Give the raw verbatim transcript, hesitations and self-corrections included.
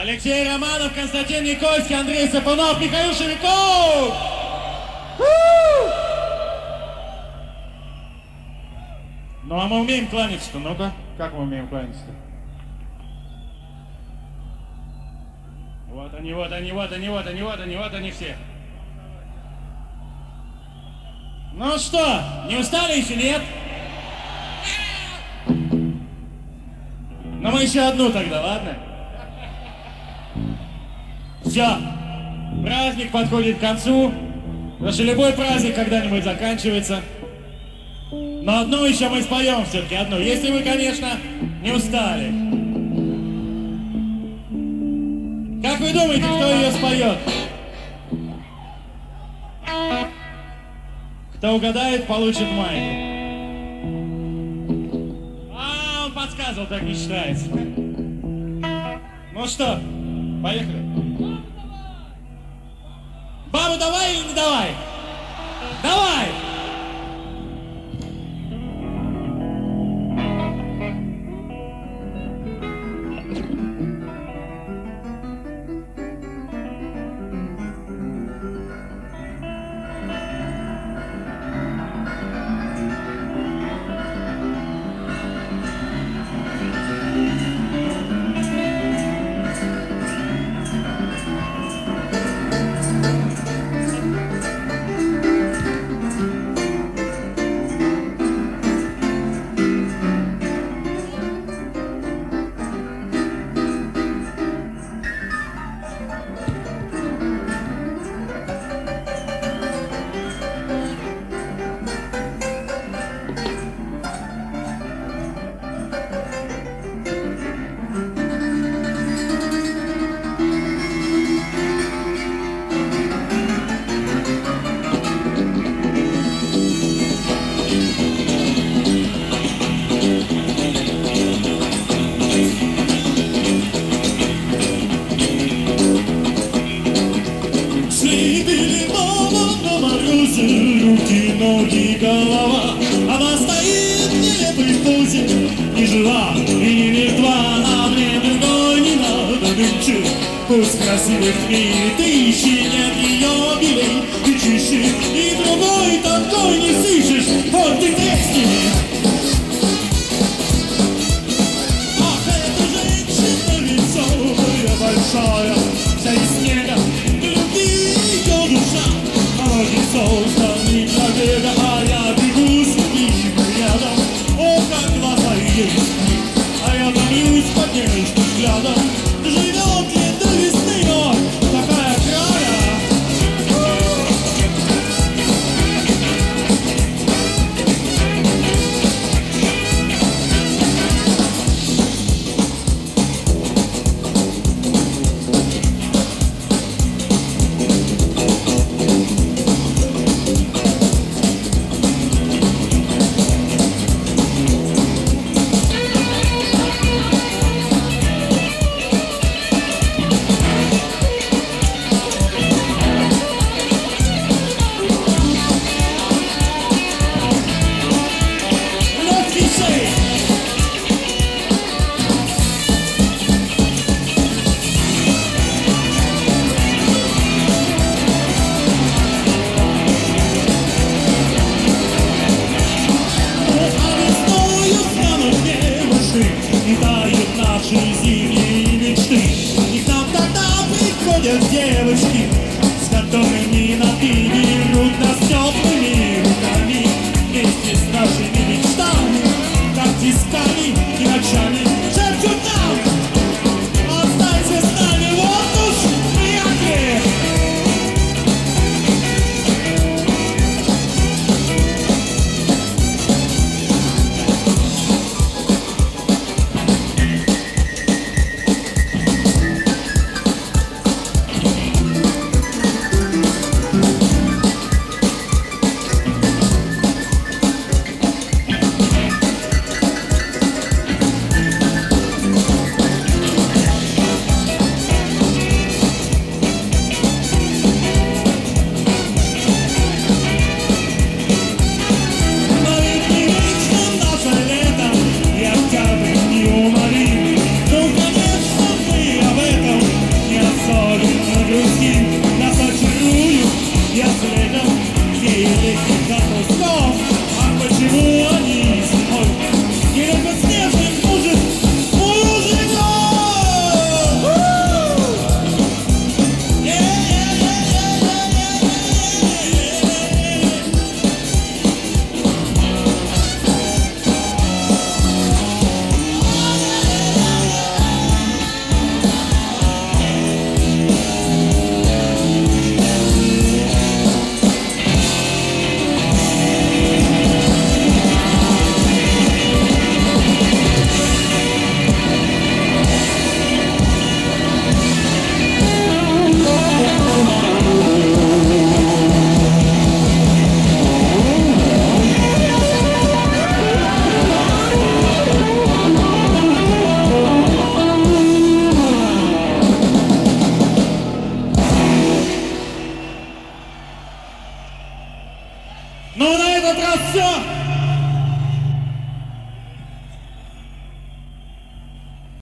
Алексей Романов, Константин Никольский, Андрей Сапунов, Михаил Шевиков! Ну а мы умеем кланяться-то, ну-ка, как мы умеем кланяться-то? Вот они, вот они, вот они, вот они, вот они, вот они все. Ну что, не устали еще, нет? Ну мы еще одну тогда, ладно? Все, праздник подходит к концу, потому что любой праздник когда-нибудь заканчивается. Но одну еще мы споем все-таки, одну, если вы, конечно, не устали. Как вы думаете, кто ее споет? Кто угадает, получит майку. А, он подсказывал, так не считается. Ну что, поехали. Бабу давай или не давай? Давай! Руки, ноги, голова. Она стоит в нелепой позе, не жива и не мертва. А мне другой не надо нынче. Пусть красивых в мире тысячи, нет ее белей и чище. И другой такой не сыщешь, вот ты текстами. Ах, эта женщина веселая, большая, вся из снега, любви ее душа. Она не создана для бега, а я бегу с ним рядом. О, как глаза ее ясны, а я томлюсь под нежным взглядом. Живет ли до весны, но такая края. Девочки, с которыми напилируют нас теплыми руками, вместе с нашими мечтами, как тисками и ночами шепчут нам: останься с нами, вот уж приятель. Ну, на этот раз все.